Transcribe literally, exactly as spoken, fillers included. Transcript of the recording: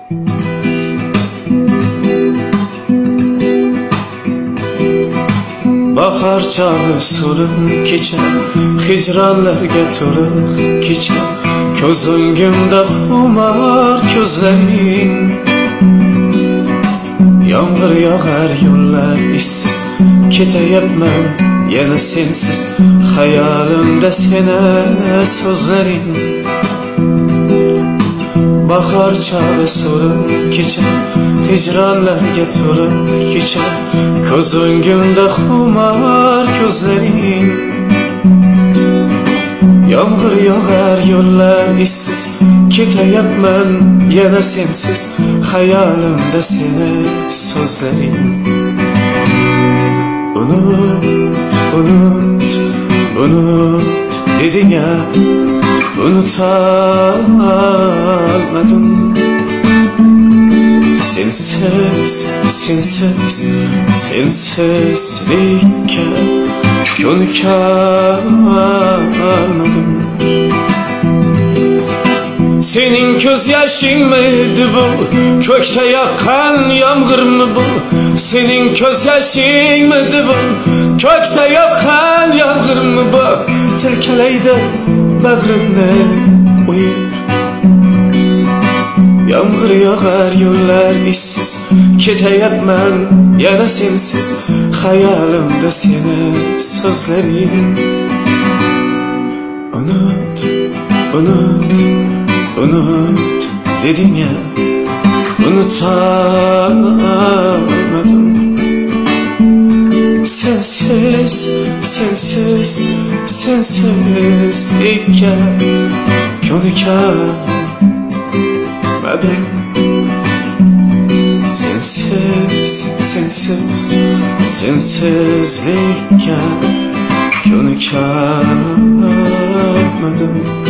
Bahar çağı solub keçer, hicranlarga to'liq kechar. Ko'z o'ngimda xumar ko'zlaring, yomg'ir yog'ar yo'llar ishsiz, ketayapman yana sensiz, xayolimda seni so'zlaring. Bahar çağı solub keçer, hicranlarga to'liq kechar. Ko'z o'ngimda xumar ko'zlaring, yomg'ir yog'ar yo'llar ishsiz, ketayapman yana sensiz, xayolimda seni so'zlaring. Unut, unut, unut deding ya, unutamadım. Sensiz, sensiz, sensizlikka ko'nikalmadim. Senin ko'z yoshingmidi bu, ko'kda yoqqan yomg'irmi bu? Senin ko'z yoshingmidi bu, ko'kda yoqqan yomg'irmi bu? Tilkalaydi bag'rimni o'yib, yomg'ir yog'ar yo'llar ishsiz, ketayapman yana sensiz, xayolimda seni so'zlaring. Unut, unut, unut deding ya, unutamadım. Sensiz, sensiz, sensizlikka ko'nikalmadim. Sensiz, sensiz, sensizlikka ko'nikalmadim.